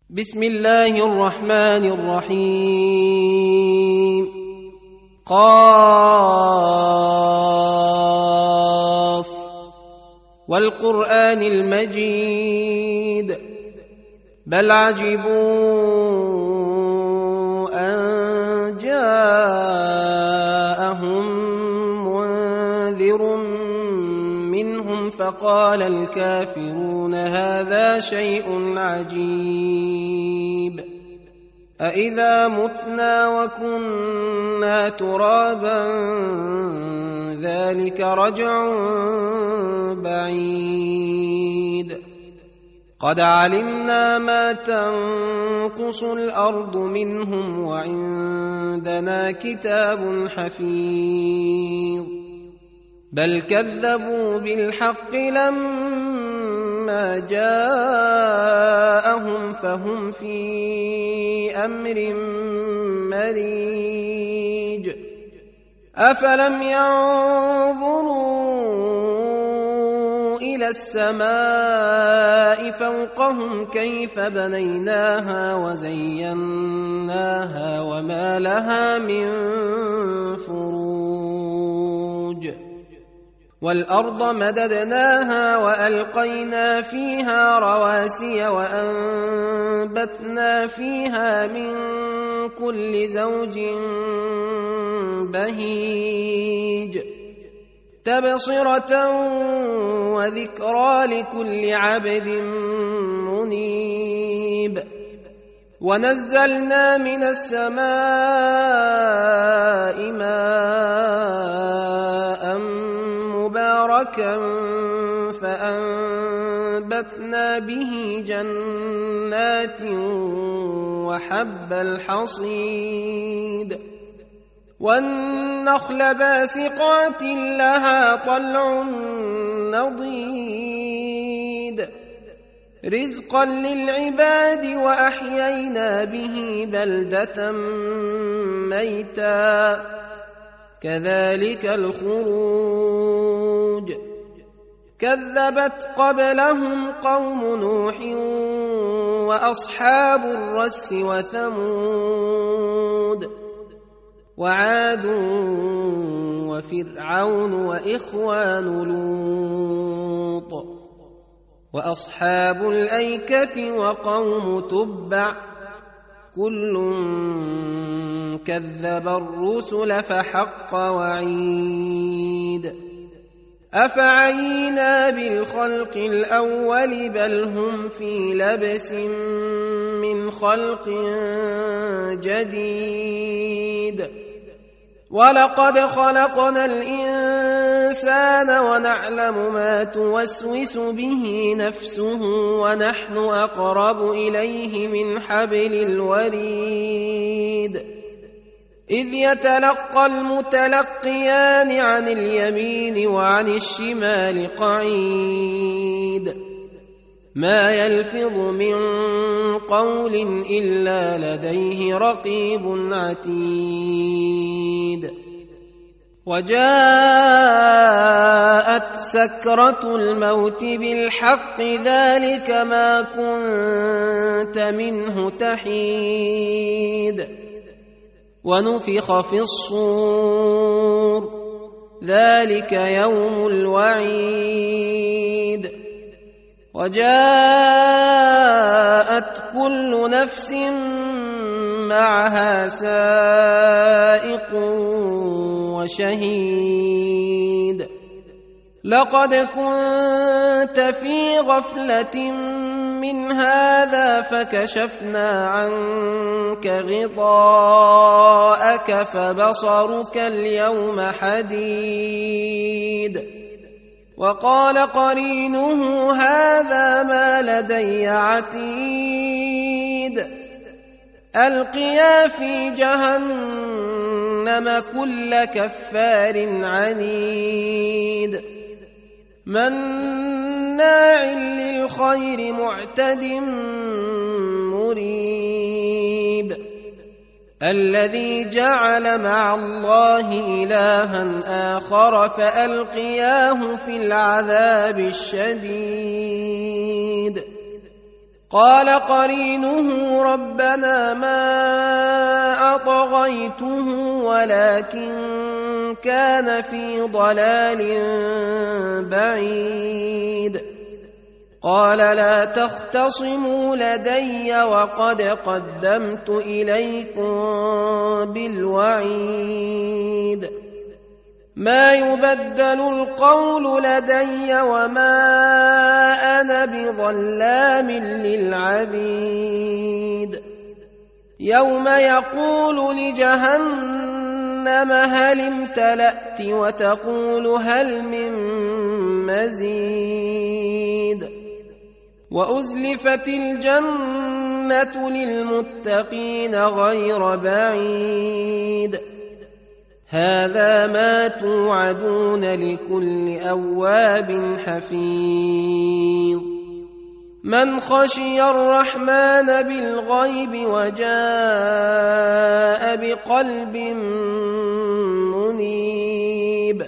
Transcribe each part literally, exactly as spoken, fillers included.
بسم الله الرحمن الرحيم. قاف والقرآن المجيد بل عجبوا أن جاءهم منذر منهم فقال الكافرون هذا شيء عجيب أإذا متنا وكنا ترابا ذلك رجع بعيد قد علمنا ما تنقص الأرض منهم وعندنا كتاب حفيظ بل كذبوا بالحق لما جاءهم فهم في أمر مريج أفلم ينظروا إلى السماء فوقهم كيف بنيناها وزيناها وما لها من فروج والأرض مددناها وألقينا فيها رواسي وأنبتنا فيها من كل زوج بهيج تبصرة وذكرى لكل عبد منيب ونزلنا من السماء ماء مباركا فأنبتنا به جنات وحب الحصيد والنخل باسقات لها طلع نضيد رزقا للعباد وأحيينا به بلدة ميتا كذلك الخروج كذبت قبلهم قوم نوح وأصحاب الرس وثمود وعاد وفرعون وإخوان لوط وأصحاب الأيكة وقوم تبع كل كذب الرسل فحق وعيد أفعينا بالخلق الأول بل هم في لبس من خلق جديد ولقد خلقنا الإنسان ونعلم ما توسوس به نفسه ونحن أقرب إليه من حبل الوريد إذ يتلقى المتلقيان عن اليمين وعن الشمال قعيد ما يلفظ من قول إلا لديه رقيب عتيد وجاءت سكرة الموت بالحق ذلك ما كنت منه تحيد ونفخ في الصور ذلك يوم الوعيد وجاءت كل نفس معها سائق وشهيد لقد كنت في غفلة من هذا فكشفنا عنك غطاءك فبصرك اليوم حديد وقال قرينه هذا ما لدي عتيد ألقيا في جهنم كل كفار عنيد مناع للخير معتد مريب الذي جعل مع الله إلها آخر فألقياه في العذاب الشديد قال قرينه ربنا ما أطغيته ولكن كان في ضلال بعيد قال لا تختصموا لدي وقد قدمت إليكم بالوعيد ما يبدل القول لدي وما أنا بظلام للعبيد يوم يقول لجهنم هل امتلأت وتقول هل من مزيد وأزلفت الجنة للمتقين غير بعيد هذا ما توعدون لكل أواب حفيظ من خشي الرحمن بالغيب وجاء بقلب منيب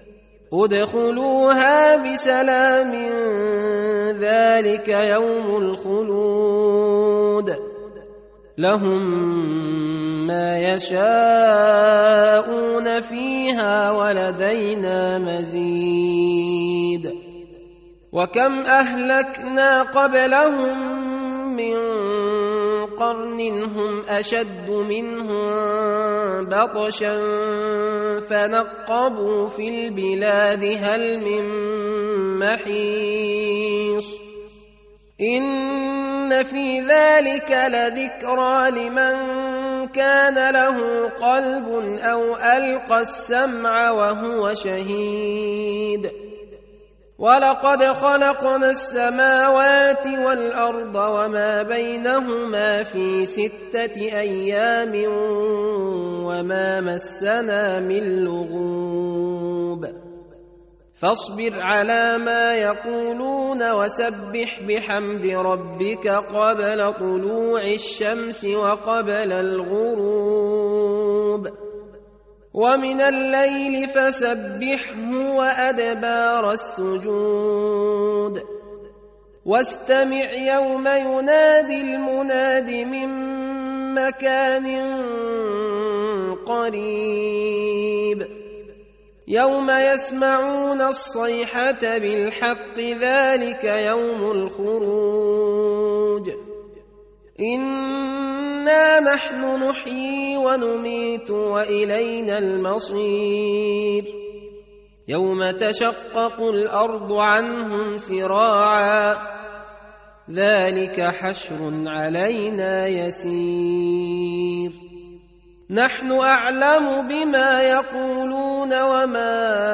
ادخلوها بسلام ذلك يوم الخلود لهم ما يشاءون فيها ولدينا مزيد وكم أهلكنا قبلهم من قرن هم أشد منهم بطشا فنقبوا في البلاد هل من محيص إن في ذلك لذكرى لمن كان له قلب أو ألقى السمع وهو شهيد ولقد خلقنا السماوات والأرض وما بينهما في ستة أيام وما مسنا من لغوب فاصبر على ما يقولون وسبح بحمد ربك قبل طلوع الشمس وقبل الغروب ومن الليل فسبحه وأدبار السجود واستمع يوم ينادي المناد من مكان قريب يوم يسمعون الصيحة بالحق ذلك يوم الخروج إنا نحن نحيي ونميت وإلينا المصير يوم تشقق الأرض عنهم سراعا ذلك حشر علينا يسير نحن أعلم بما يقولون وما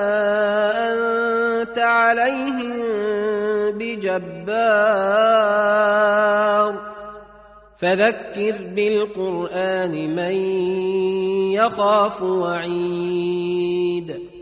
أنت عليهم بجبار فذكر بالقرآن من يخاف وعيد